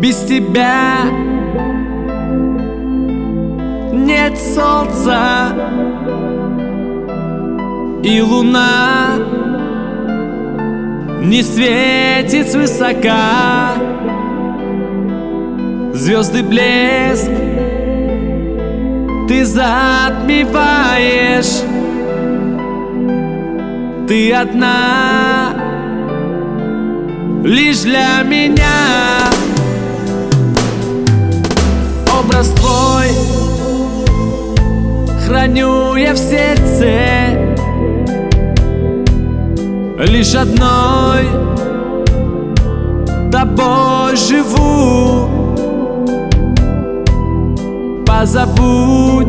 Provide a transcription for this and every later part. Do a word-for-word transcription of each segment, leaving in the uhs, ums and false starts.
Без тебя нет солнца, и луна не светит свысока. Звезды блеск ты затмеваешь. Ты одна лишь для меня. Образ твой храню я в сердце, лишь одной тобой живу. Позабудь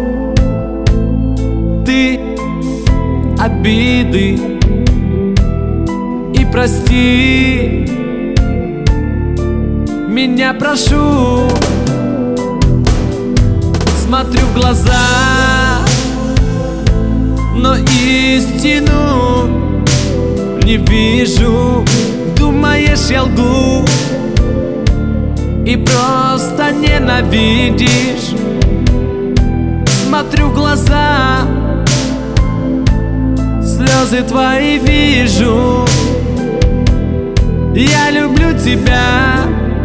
ты обиды и прости меня, прошу. Смотрю в глаза, но истину не вижу. Думаешь, я лгу и просто ненавидишь. Смотрю в глаза, слезы твои вижу. Я люблю тебя,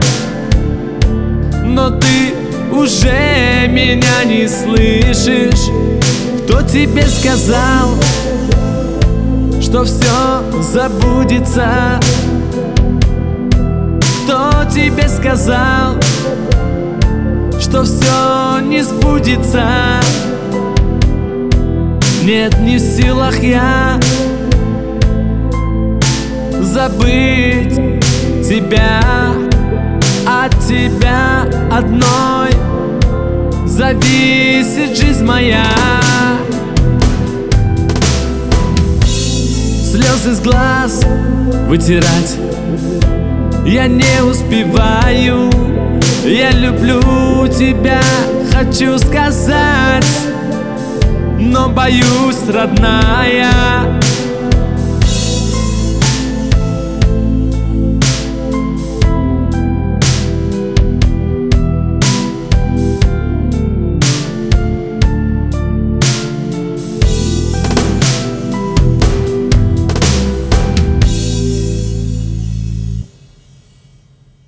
но ты уже меня не слышишь. Кто тебе сказал, что все забудется? Кто тебе сказал, что все не сбудется? Нет, не в силах я забыть тебя. От тебя одной зависит жизнь моя. Слезы с глаз вытирать я не успеваю. Я люблю тебя, хочу сказать, но боюсь, родная,